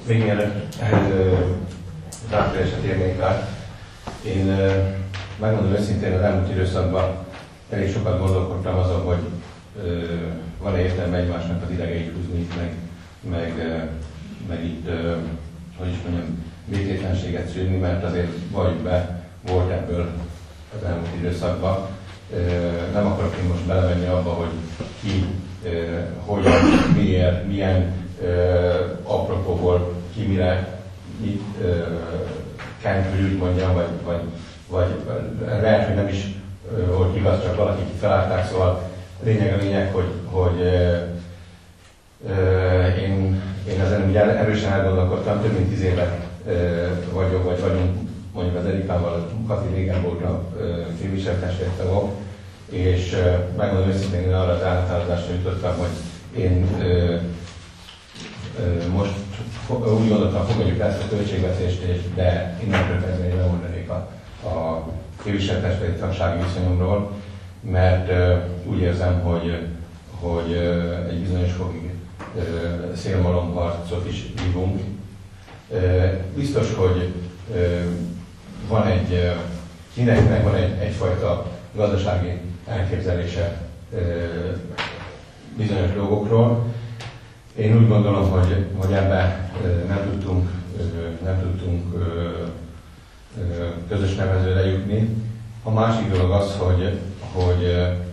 Még mielőtt az áprilisra térnék át, én megmondom őszintén, az elmúlt időszakban elég sokat gondolkodtam azon, hogy van-e értelme egymásnak az idegeit húzni, meg itt, hogy is mondjam, békétlenséget szülni, mert azért valljuk be, volt ebből az elmúlt időszakban. Nem akarok én most belemenni abba, hogy ki, hogyan, miért, milyen apropóból, ki mire, mit kentül, úgy mondjam, vagy lehet, hogy nem is volt igaz, csak valaki felállták, szóval lényeg a lényeg, hogy én ezen ugye erősen elgondolkodtam, több mint 10 évet vagyunk mondjuk az Edipával, Kati régen volt a képviselőtestvér-tagok, és megmondom őszintén, én arra az állatállatásra jutottam, hogy én most úgy gondoltam, fogadjuk ezt a költségvetést, de innentől kezdve én lemondanék a képviselőtestvéri tagsági viszonyomról, mert úgy érzem, hogy egy bizonyos fokig szélmalomharcot is vívunk. Biztos, hogy van mindenkinek van egyfajta gazdasági elképzelése bizonyos dolgokról. Én úgy gondolom, hogy ebben nem tudtunk közös nevezőre jutni. A másik dolog az, hogy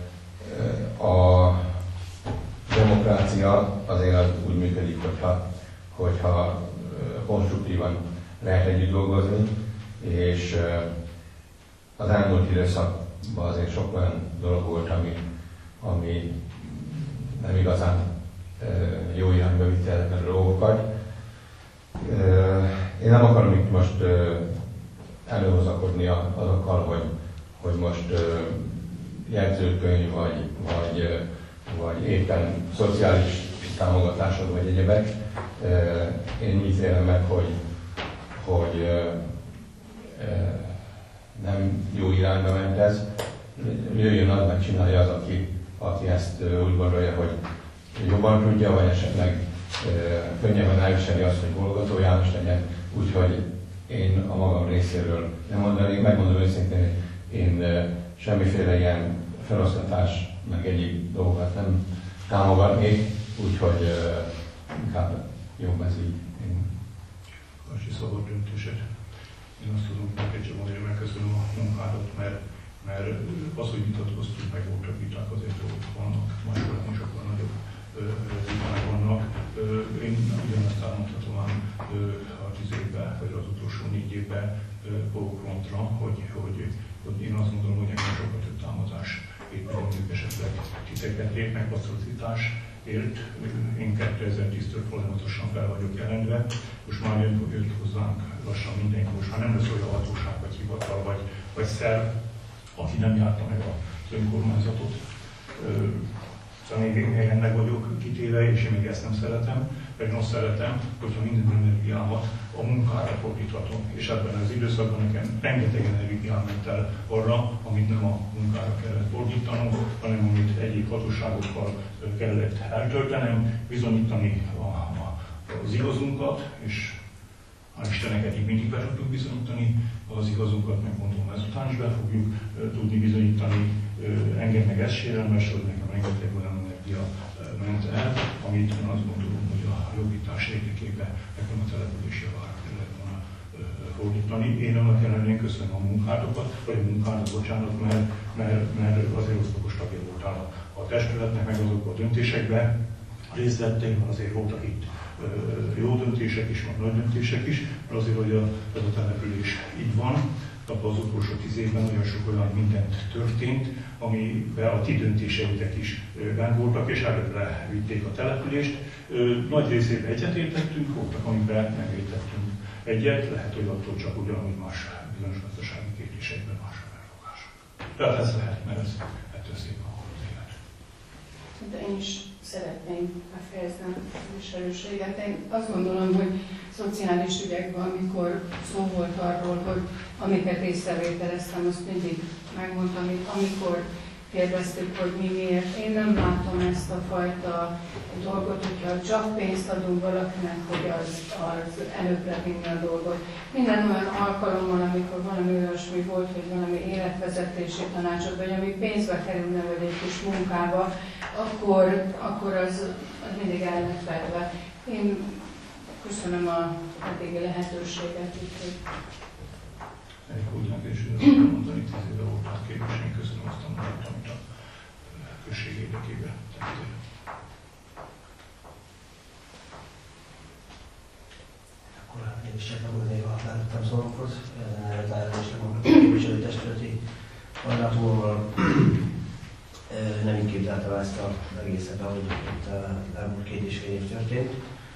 a demokrácia azért úgy működik, hogyha konstruktívan lehet együtt dolgozni, és az elmúlt időszakban azért sok olyan dolog volt, ami nem igazán jó irányba vitte ezeket a dolgokat. Én nem akarom itt most előhozakodni azokkal, hogy most jegyzőkönyv, vagy éppen szociális támogatásod, vagy egyebek. Én úgy ítélem meg, hogy nem jó irányba ment ez. Jöjjön az, megcsinálja az, aki ezt úgy gondolja, hogy jobban tudja, vagy esetleg könnyebben elviseli azt, hogy Bolgató János legyen. Úgyhogy én a magam részéről nem mondanék, megmondom őszintén, én semmiféle ilyen felosztatás, meg egyéb dolgokat nem támogatnék, úgyhogy inkább jobb ez így. Kasi szabad döntésed. Én azt tudom, hogy csak mondani, hogy megköszönöm a munkádat, mert az, hogy vitatkoztunk, meg voltak viták, azért vannak, máskor is sokkal nagyobb viták vannak. Én ugyanezt elmondhatom ám a 10 évben, vagy az utolsó 4 évben frontra, hogy én azt gondolom, hogy engem sokkal több támadás építünk esetleg titeket ért megpasztolításért. Én 2010-től folyamatosan fel vagyok jelentve. Most már jött hozzánk lassan mindenki, most már nem lesz olyan hatóság, vagy hivatal, vagy szerv, aki nem járta meg az önkormányzatot. Szóval még ennek vagyok kitéve, és én még ezt nem szeretem, pedig azt szeretem, hogyha minden energiámat a munkára fordíthatom. És ebben az időszakban nekem rengeteg energiám ment el arra, amit nem a munkára kellett fordítanom, hanem amit egyéb hatóságokkal kellett eltöltenem, bizonyítani az igazunkat, és hál' Istennek eddig mindig be tudtuk bizonyítani az igazunkat, meg gondolom ezután is be fogjuk tudni bizonyítani. Engem meg ez sérelmes, hogy nekem rengeteg olyan energia ment el, amit én azt gondolom, hogy a jobbítás érdekében nekem a település javára kellett volna fordítani. Én annak ellenére köszönöm a munkátokat, vagy a munkádat, bocsánat, mert azért oszlopos tagja voltál a testületnek, meg azokban a döntésekben részt vettél, azért voltak itt jó döntések is, meg nagy döntések is, mert azért, hogy ez a település így van, abban az utolsó 10 évben nagyon sok olyan mindent történt, amiben a ti döntéseitek is bent voltak, és előre vitték a települést. Nagy részében egyetértettünk, voltak, amiben nem értettünk egyet, lehet, hogy attól csak ugyanúgy más bizonyos gazdasági kérdésekben más a felfogások. Tehát ez lehet, mert ez ettől szép a élet. De én is szeretném befejezni a viselőséget. Én azt gondolom, hogy szociális ügyekben, amikor szó volt arról, hogy amiket észrevételeztem, azt mindig megmondtam, amikor kérdeztük, hogy mi miért. Én nem látom ezt a fajta dolgot, hogyha csak pénzt adunk valakinek, hogy az előbbre vinni a dolgot. Minden olyan alkalommal, amikor valami olyasmi volt, hogy valami életvezetési tanácsot, vagy ami pénzbe kerülne, vagy egy kis munkába, akkor az mindig el lett vedve. Én köszönöm a eddigi lehetőséget. Egy úgynak és mondani, 10 éve volt már képviselő, én köszönöm azt a munkát, amit a község érdekében tettél. Akkor én is csatlakoznék a előttem szólókhoz. Ezen a képviselőtestületi mandátumommal nem így képzeltem ezt az egészet, ahogy itt elmúlt 2,5 év történt.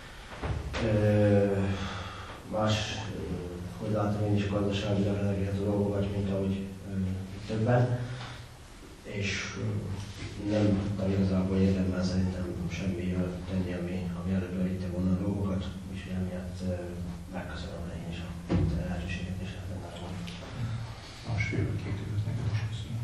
Más, hogy látom én is gazdaságilag elérhető dolgokat, mint ahogy többen, és nem tudtam igazából érdemben szerintem semmivel tenni, ami előbb elvitte volna a dolgokat, úgyhogy emiatt megköszönöm én is a lehetőséget és ebben a dolgot. Másfél-2 évet neked is köszönöm.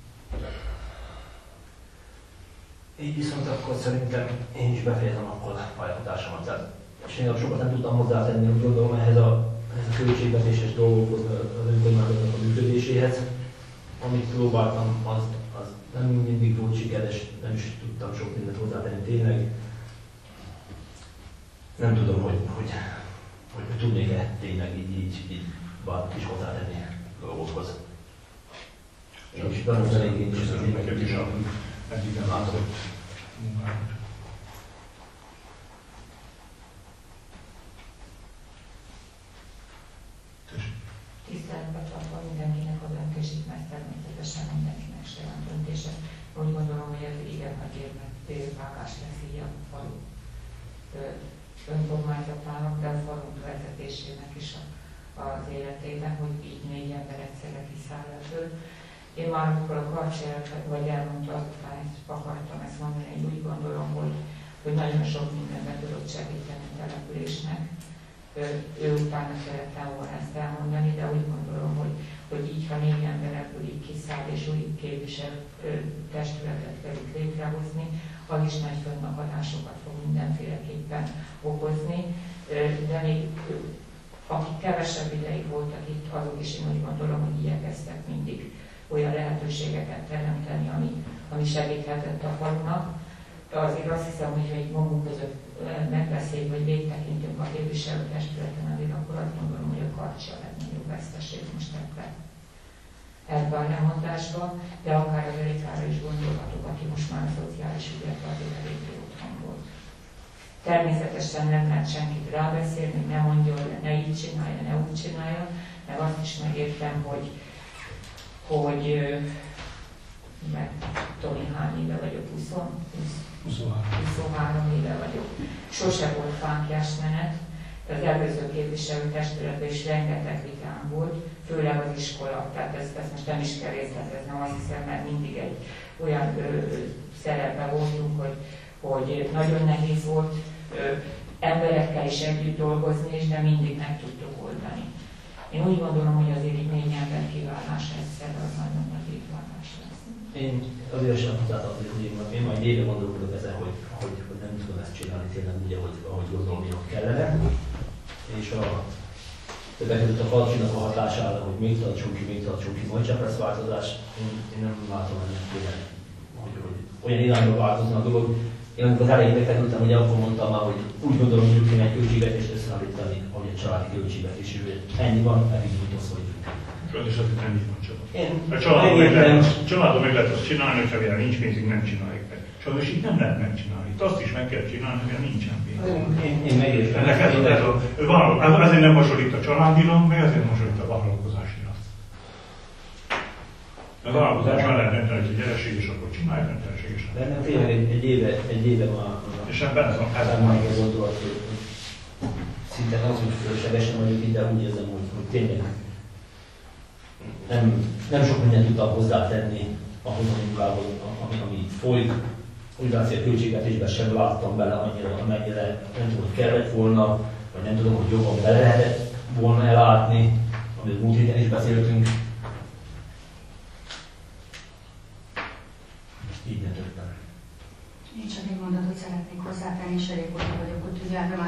Így viszont akkor szerintem én is befejezem akkor a pályafutásomat. És én sokat nem tudtam hozzátenni, úgy gondolom, ehhez a költségvetéses dolgokhoz, az önkormányzatnak a működéséhez. Amit próbáltam, az nem mindig volt sikeres, nem is tudtam sok mindent hozzátenni tényleg. Nem tudom, hogy tudnék-e tényleg így bármit is hozzátenni dolgokhoz. És tanulni én is köszönöm neked is a eddig ellátott munkádat. Tiszteletbe tartva mindenkinek a döntését, mert természetesen mindenkinek saját döntése. Úgy gondolom, hogy ez igen nagy érvágás lesz így a falu önkormányzatának, de a falu vezetésének is az életében, hogy így 4 ember egyszerre kiszáll föl. Én már amikor a Karcser vagy elmondta, azután akartam ezt mondani, én úgy gondolom, hogy nagyon sok mindenben tudott segíteni a településnek. Ő utána szerettem volna ezt elmondani, de úgy gondolom, hogy így, ha 4 ember ebből így kiszáll és új képviselő testületet kell létrehozni, az is nagy fönnakadásokat fog mindenféleképpen okozni, de még akik kevesebb ideig voltak itt, azok is én úgy gondolom, hogy igyekeztek mindig olyan lehetőségeket teremteni, ami segíthetett a falunak. Azért azt hiszem, hogy még magunk között megbeszéljük, hogy végtekintünk a képviselőtestületen, azért akkor azt gondolom, hogy a Karcsi a legnagyobb veszteség most ebbe a lemondásba, de akár az Erikára is gondolhatok, aki most már a szociális ügyekben azért eléggé otthon volt. Természetesen nem lehet senkit rábeszélni, ne mondjon, ne így csinálja, ne úgy csinálja, meg azt is megértem, hogy mert Tomi hány éve vagyok, 23 éve vagyok. Sose volt fánklyás menet, az előző képviselőtestületben is rengeteg vitám volt, főleg az iskola, tehát ezt most nem is kell részleteznem, azt hiszem, mert mindig egy olyan szerepben voltunk, hogy nagyon nehéz volt emberekkel is együtt dolgozni, de mindig meg tudtuk oldani. Én úgy gondolom, hogy azért így 4 ember kiválása egyszer az nagyon nagy évválás lesz. Én azért sem hozzátartom, hogy én majd éve gondolkodok ezen, hogy nem tudom ezt csinálni tényleg úgy, ahogy gondolniak kellene. És többek között a Falcsinak a hatására, hogy még tartsunk ki, majd csak lesz változás, én nem látom ennek tényleg, hogy olyan irányba változna a dolog. Én amikor az elején megkerültem, ugye akkor mondtam már, hogy úgy gondolom, hogy kéne egy költségvetést összeállítani, ahogy egy családi költségvetés, ennyi van, pedig úgy oszoljuk. Sajnos azért nem így van csak. A családon meg lehet azt csinálni, hogyha mivel nincs pénzünk, nem csináljuk meg. Sajnos így nem lehet megcsinálni. Itt azt is meg kell csinálni, mivel nincsen pénz. Én megértem. Azért nem hasonlít a családilag, meg azért nem hasonlít a vállalkozásira. A vállalkozásra lehet rendteni, hogy a gyereség, és akkor csináljuk, nem gyereségesen. De nem tényleg egy éve már. És ebben ez a már egy gondolat, hogy szinte az, hogy fölöslegesen vagyok itt, de úgy érzem, hogy tényleg nem sok mindent tudtam hozzátenni ahhoz a munkához, ami folyik. Úgy látszik, a költségvetésben sem láttam bele annyira, amennyire nem tudom, hogy kellett volna, vagy nem tudom, hogy jobban bele lehetett volna elátni, amit múlt héten is beszéltünk.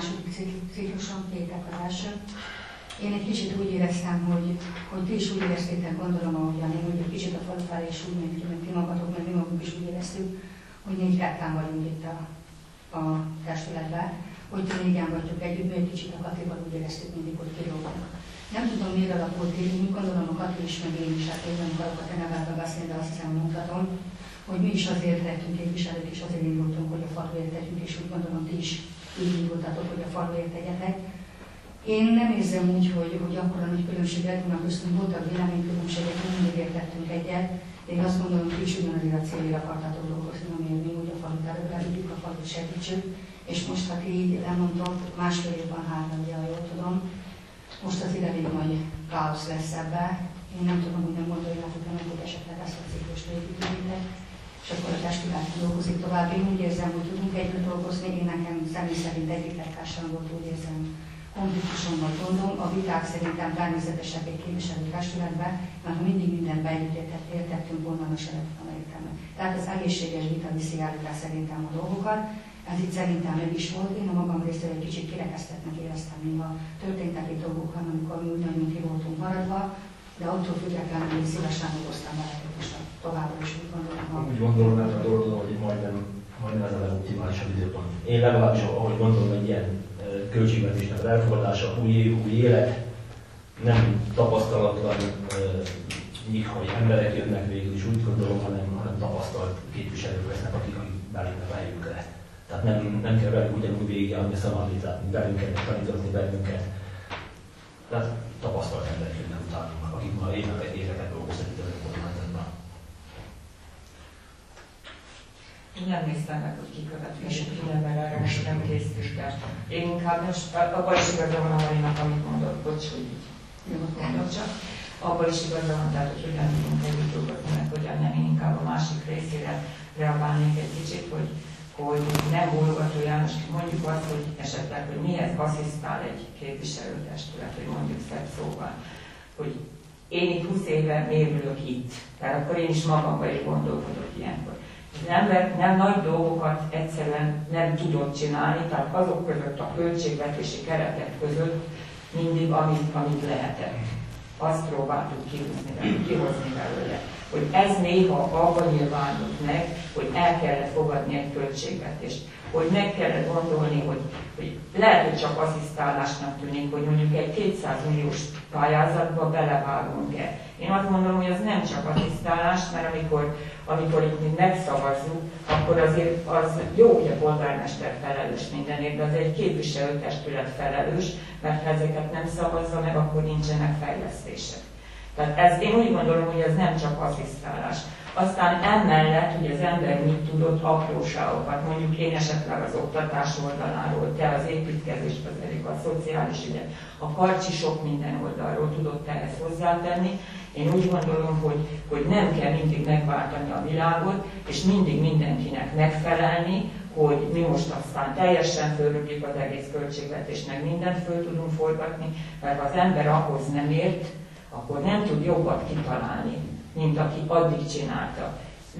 második ciklusom, 2 év az első. Én egy kicsit úgy éreztem, hogy ti is úgy éreztétek, gondolom, ahogyan én, hogy egy kicsit a falu felé is úgy ment ki, meg ti magatok, meg mi magunk is úgy éreztük, hogy 4-2 vagyunk itt a testületben, hogy ti 4-en vagytok együtt, mi egy kicsit a Katival úgy éreztük mindig, hogy kilógunk. Nem tudom, miért alakult így, mi gondolom a Kati is, meg én is, hát én nem akarok a te nevelbe beszélni, de azt hiszem, mondhatom, hogy mi is azért lettünk képviselők, és azért indultunk, hogy a faluért tegyünk, és úgy gondolom, ti is így indultatok, hogy a faluért tegyetek. Én nem érzem úgy, hogy akkora nagy különbség lett volna köztünk, voltak véleménykülönbségek, nem mindig értettünk egyet, de én azt gondolom, hogy ti is ugyanazért a célra akartatok dolgozni, amiért mi úgy a falut előre vigyük, a falut segítsük, és most, ha ti így lemondtok, 1,5 évben 3, ugye, ha jól tudom, most az elég nagy káosz lesz ebbe. Én nem tudom, hogy nem gondoljátok meg, hogy esetleg ezt a ciklust végigvigyétek, és akkor a testület dolgozik tovább. Én úgy érzem, hogy tudunk együtt dolgozni, én nekem személy szerint egyikkel sem volt, úgy érzem, konfliktusom vagy gondom. A viták szerintem természetesek egy képviselő testületben, mert ha mindig mindenbe együtt értettünk volna, annak se lett volna értelme. Tehát az egészséges vita viszi előre szerintem a dolgokat. Ez itt szerintem meg is volt. Én a magam részéről egy kicsit kirekesztettnek éreztem, még a történtek egy dolgok, amikor mi úgy nagyon ki voltunk maradva, de attól függetlenül én szívesen dolgoztam veletek, és továbbra is úgy gondolom. Úgy gondolom, mert a dolgozom, hogy majdnem ez a legoptimálisabb időpont. Én legalábbis, ahogy gondolom, hogy ilyen költségvetésnek az elfogadása, új év, új élet, nem tapasztalatlan, hogy emberek jönnek végül is, úgy gondolom, hanem tapasztalt képviselők lesznek, akik belépnek a helyükre. Tehát nem kell velük ugyanúgy végigjárni a szamalitát, belünket, tanítatni bennünket. Tehát tapasztalt emberek jönnek utánunk, akik már éveket dolgoztak itt az önkormányzatban. Én nem néztem meg, hogy kikövetkező minden, mert erre most nem készültem. Én inkább most, abban is igaza van a Marinak, amit mondott, bocs, hogy így mondok csak. Abban is igaza van, tehát, hogy hogyan tudunk együtt dolgozni, meg hogyan nem, én inkább a másik részére reagálnék egy kicsit, hogy nem Bólogató János, mondjuk azt, hogy esetleg, hogy mihez asszisztál egy képviselőtestület, hogy mondjuk szebb szóval, hogy én itt 20 éve mérülök itt, tehát akkor én is magamban is gondolkodok ilyenkor. Az ember nem nagy dolgokat egyszerűen nem tudott csinálni, tehát azok között a költségvetési keretek között mindig, amit lehetett. Azt próbáltuk kihozni belőle. Hogy ez néha abban nyilvánult meg, hogy el kellett fogadni egy költségvetést. Hogy meg kellett gondolni, hogy lehet, hogy csak asszisztálásnak tűnik, hogy mondjuk egy 200 milliós pályázatba belevágunk-e. Én azt gondolom, hogy az nem csak asszisztálás, mert amikor itt mi megszavazzuk, akkor azért az jó, hogy a polgármester felelős mindenért, de az egy képviselőtestület felelős, mert ha ezeket nem szavazza meg, akkor nincsenek fejlesztések. Tehát én úgy gondolom, hogy ez nem csak asszisztálás. Aztán emellett, hogy az ember mit tudott, apróságokat, mondjuk én esetleg az oktatás oldaláról, te az építkezés, a szociális ügyek, a Karcsi sok minden oldalról tudott ehhez hozzátenni. Én úgy gondolom, hogy nem kell mindig megváltani a világot, és mindig mindenkinek megfelelni, hogy mi most aztán teljesen fölrúgjuk az egész költségvetést, meg mindent föl tudunk forgatni, mert ha az ember ahhoz nem ért, akkor nem tud jobbat kitalálni, mint aki addig csinálta.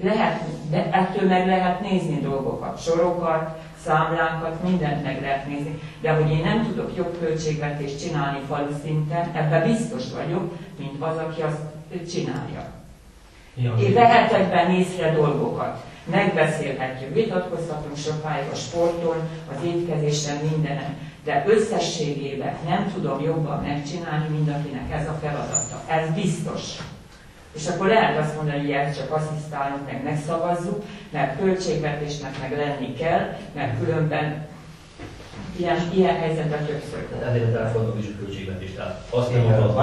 De ettől meg lehet nézni dolgokat, sorokat, számlánkat, mindent meg lehet nézni. De hogy én nem tudok jobb költségvetést csinálni falu szinten, ebben biztos vagyok, mint az, aki azt csinálja. Én vehetek benne észre dolgokat. Megbeszélhetjük, vitatkozhatunk sokáig a sporton, az étkezésen, mindenen. De összességében nem tudom jobban megcsinálni, mint akinek ez a feladata. Ez biztos. És akkor lehet azt mondani, hogy ezt csak asszisztálunk, meg megszavazzuk, mert költségvetésnek meg lenni kell, mert különben ilyen helyzetben többször. Ezért elfogadom is a költségvetést. Tehát azt nem akartam,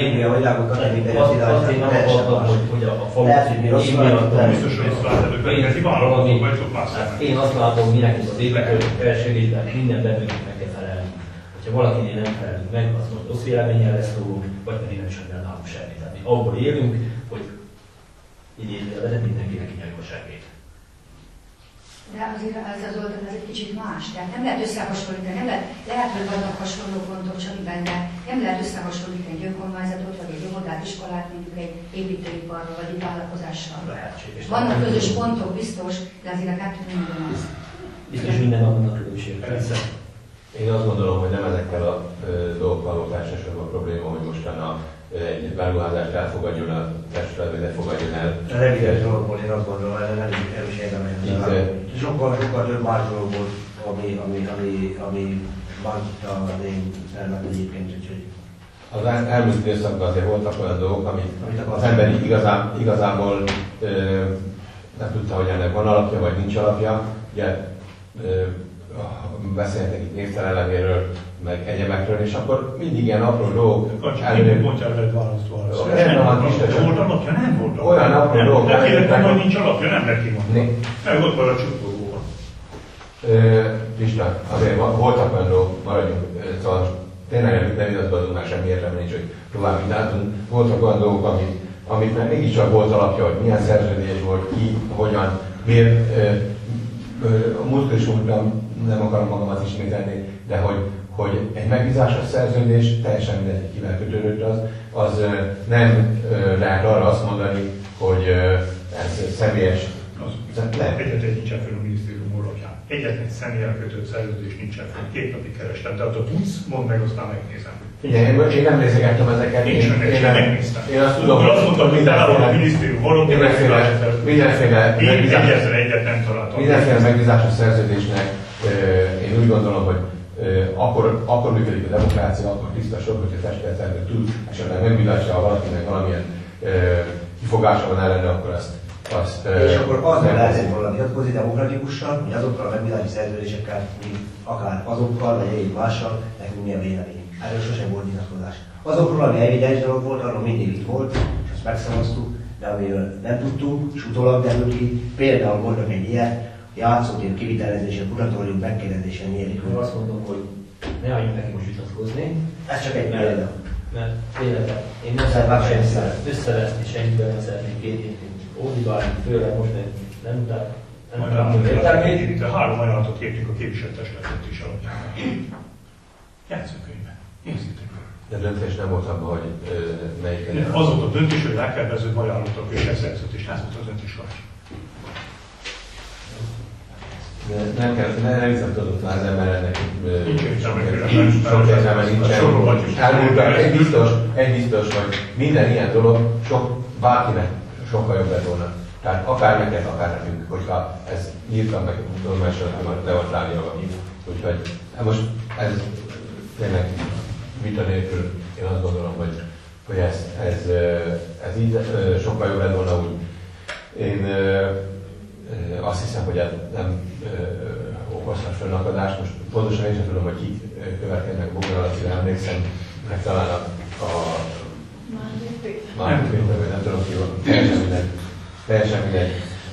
hogy a falucid én miatt biztos, hogy ezt vállalkozó vagyok már szemben. Én azt látom, mi nekünk az építők felségésben minden bennünket meg kell felelni. Ha valakinél nem felelünk meg, azt mondja, rossz véleménnyel lesz rólunk, vagy pedig nem is nálunk semmit. Tehát mi abból élünk, hogy idézőjelben mindenkinek kinyerjük a segélyt. De azért ez az oldal ez egy kicsit más. Tehát nem lehet összehasonlítani, lehet, hogy vannak hasonló pontok, csak benne nem lehet összehasonlítani egy önkormányzatot, vagy egy óvodát, iskolát, mondjuk egy építőiparral, vagy egy vállalkozással. Vannak közös pontok, biztos, de azért a kettő nem ugyanaz. Biztos minden van a különbség. Én azt gondolom, hogy nem ezekkel a dolgokkal volt elsősorban a probléma, hogy mostanában egy beruházást elfogadjon a testület, vagy ne fogadjon el. A revides dologból én azt gondolom, hogy nem is érdemes. Sokkal több más dolog volt, ami bántotta az én szervemet egyébként, úgyhogy... Az elmúlt időszakban azért voltak olyan dolgok, amit az ember igazából nem tudta, hogy ennek van alapja, vagy nincs alapja. Ugye beszéltek itt névtelenlevéről, meg egyebekről, és akkor mindig ilyen apró dolgok előbb mondjál veled választva. Volt alapja? Nem volt alapja. Olyan apró dolgok előbb, hogy nincs alapja, nem neki mondta. Nem, ott van a csukogóban. Pista, azért voltak olyan dolgok, maradjunk, szóval tényleg nem igazgadunk, már semmi értelme nincs, hogy tovább vitáltunk. Voltak olyan dolgok, amit mégiscsak volt alapja, hogy milyen szerződés volt, ki, hogyan, miért. A múltkor is mondtam, nem akarom magamat ismételni, de hogy egy megbízásos szerződés, teljesen mindegy, kivel kötődött az nem lehet arra azt mondani, hogy ez személyes. Egyetlen nincsen fel a minisztérium honlapján. Egyetlen személyen kötött szerződés nincsen fel. 2 napig kerestem, de ha tudsz, mondd meg, aztán megnézem. Igen, én nem nézegettem ezeket. Én azt tudom, hogy azt mondtam, hogy a minisztérium honlapján mindenféle nem találtam. Mindenféle megbízásos szerződésnek én úgy gondolom, hogy akkor működik a demokrácia, akkor tiszta sok, hogyha a testületszerző tud esetleg megbízásra valakinek valamilyen kifogása van ellene, akkor azt és akkor azzal lehetett volna vitatkozni demokratikusan, hogy azokkal a megbízási szerződésekkel, akár azokkal, vagy egy mással, nekünk milyen vélemény. Erről sosem volt vitatkozás. Azokról, ami evidens dolog volt, arról mindig itt volt, és azt megszavaztuk, de amiről nem tudtunk, és utólag derült ki, például mondok egy ilyen, játszótér kivitelezése, kuratórium megkérdezése nélkül. Azt mondom, hogy ne álljunk neki most vitatkozni. Ez csak egy példa. Mert tényleg én nem szeretném összeveszni senkivel, nem szeretném két ódibálni, főleg most nem tudom értelmét. 3 ajánlatot kértünk a képviselőtestületet is alapján. Játszókönyvben. Nézzétek meg. De döntés nem volt abban, hogy melyik. Az volt a döntés, hogy elkezdődő ajánlatok és szerződést. Ez volt a döntés vagy. Nem tudott már az ember ennek sok értelme nincsen. Egy biztos, hogy minden ilyen dolog bárkinek sokkal jobb lett volna. Tehát akár neked, akár nekünk, hogyha ez nyíltan meg tudomásra le van tárgyalva. Úgyhogy most ez tényleg vita nélkül én azt gondolom, hogy ez így sokkal jobb lett volna úgy. Én azt hiszem, hogy ez nem okozhat fennakadást. Most pontosan én sem tudom, hogy kik következnek Bogdan Laci, emlékszem, meg talán a Márti Péter, nem tudom ki van, teljesen mindegy.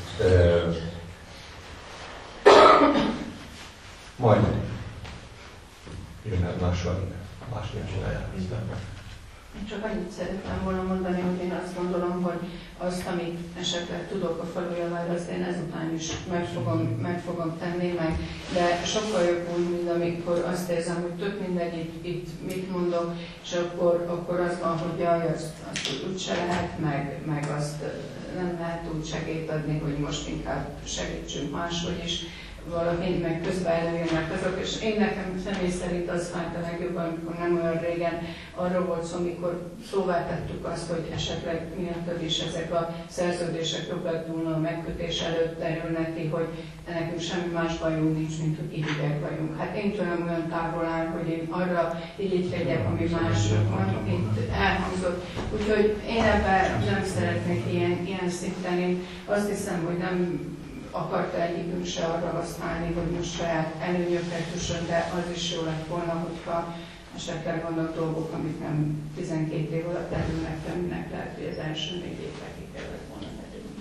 Majd jönnek másképp csinálják. Csak annyit szeretném volna mondani, hogy én azt gondolom, hogy azt, amit esetleg tudok a falujavára, azt én ezután is meg fogom tenni meg, de sokkal jobb úgy, mint amikor azt érzem, hogy tök mindegy itt mit mondok, és akkor az van, hogy jaj, azt úgyse lehet, meg azt nem lehet úgy segélyt adni, hogy most inkább segítsünk máshogy is. Valahogy meg közben előjönnek azok, és én nekem személy szerint az fájt a legjobban, amikor nem olyan régen arról volt szó, amikor szóvá tettük azt, hogy esetleg miattad is ezek a szerződések jobb lett volna a megkötés előtt derülnek ki, hogy nekünk semmi más bajunk nincs, mint hogy irigyek vagyunk. Hát én tőlem olyan távol áll, hogy én arra irigykedjek, ami mások van, itt elhangzott. Úgyhogy én ebben nem szeretnék ilyen szinten. Én azt hiszem, hogy nem akarta egyikünk se arra használni, hogy most saját előnyöket jusson, de az is jó lett volna, hogyha esetleg vannak dolgok, amik nem 12 év alatt derülnek, de aminek lehet, hogy az első 4 évre ki kellett volna derülni.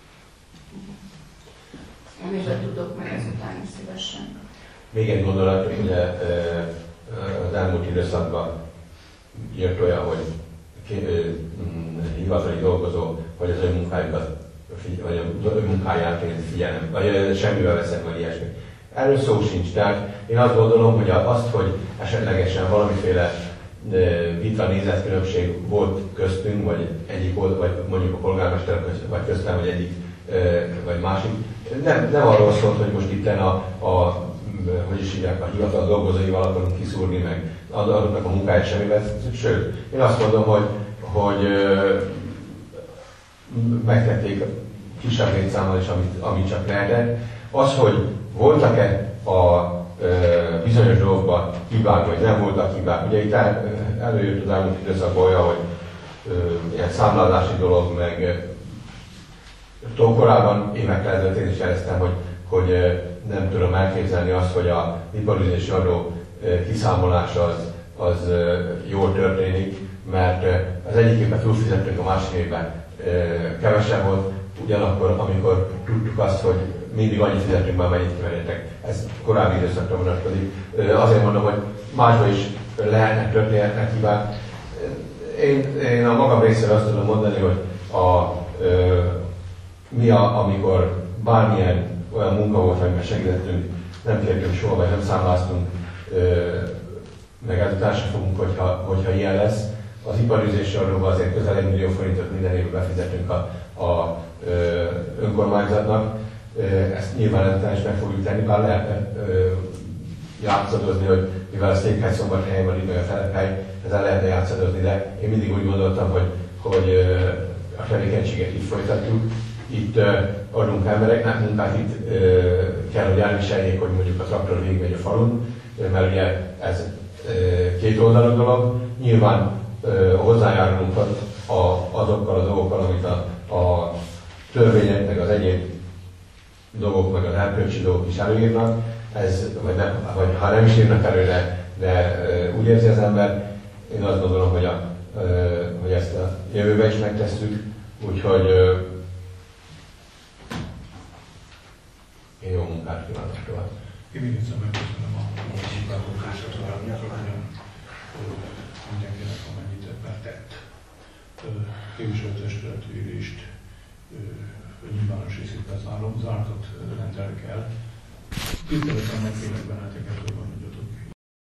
Amivel tudok meg ezután is szívesen. Még egy gondolat, ugye az elmúlt időszakban jött olyan, hogy hivatali dolgozó, hogy az ő munkájukat vagy a munkáját én figyelem, vagy semmivel veszem, vagy ilyesmi. Erről szó sincs. Tehát én azt gondolom, hogy azt, hogy esetlegesen valamiféle vita nézetkülönbség volt köztünk, vagy egyik oldal, vagy mondjuk a polgármester vagy köztem, vagy egyik, vagy másik. Nem arról szólt, hogy most itt a hogy is hívják, a hivatal dolgozóival akarunk kiszúrni, meg azoknak a munkáját semmivel. Sőt, én azt mondom, hogy megtették kisebb létszámmal is, amit csak lehetett. Az, hogy voltak-e a bizonyos dolgokban hibák, vagy nem voltak hibák. Ugye itt előjött az elmúlt időszakban olyan, hogy ilyen számlázási dolog, meg korábban évekkel ezelőtt én is jeleztem, hogy nem tudom elképzelni azt, hogy a iparüzési adó kiszámolása az jól történik, mert az egyik évben túlfizettünk, a másik évben kevesebb volt, ugyanakkor, amikor tudtuk azt, hogy mindig annyit fizetünk, már mennyit kiverjetek. Ez korábbi időszakra vonatkozik. Azért mondom, hogy másban is lehetnek, történhetnek hibák. Én a magam részéről azt tudom mondani, hogy amikor bármilyen olyan munka volt, amiben segítettünk, nem kértünk soha, vagy nem számláztunk, meg ezután sem fogunk, hogyha ilyen lesz. Az iparüzési adóban azért közel 1 millió forintot minden évben befizetünk a önkormányzatnak. Ezt nyilván ezután is meg fogjuk tenni, bár lehetne játszadozni, hogy mivel a székhely Szombathelyen van, így a telephely, ezzel lehetne játszadozni, de én mindig úgy gondoltam, hogy a tevékenységet így folytatjuk. Itt adunk embereknek munkát, itt kell, hogy elviseljék, hogy mondjuk a traktor végigmegy a falun, mert ugye ez két oldalú dolog. Nyilván hozzájárulunk azokkal a dolgokkal, amit a törvények, meg az egyéb dolgok, meg az erkölcsi dolgok is előírnak. Vagy ha nem is írnak elő, de úgy érzi az ember. Én azt gondolom, hogy ezt a jövőben is megtesszük, úgyhogy én jó munkát kívánok tovább. Én még egyszer megköszönöm a munkálkodását, mindenkinek amennyit ebben tett. Képviselőtestületi ülést nyilvános részét bezárom, zártat rendelek el. Tiszteletben megkérlek benneteket, hogy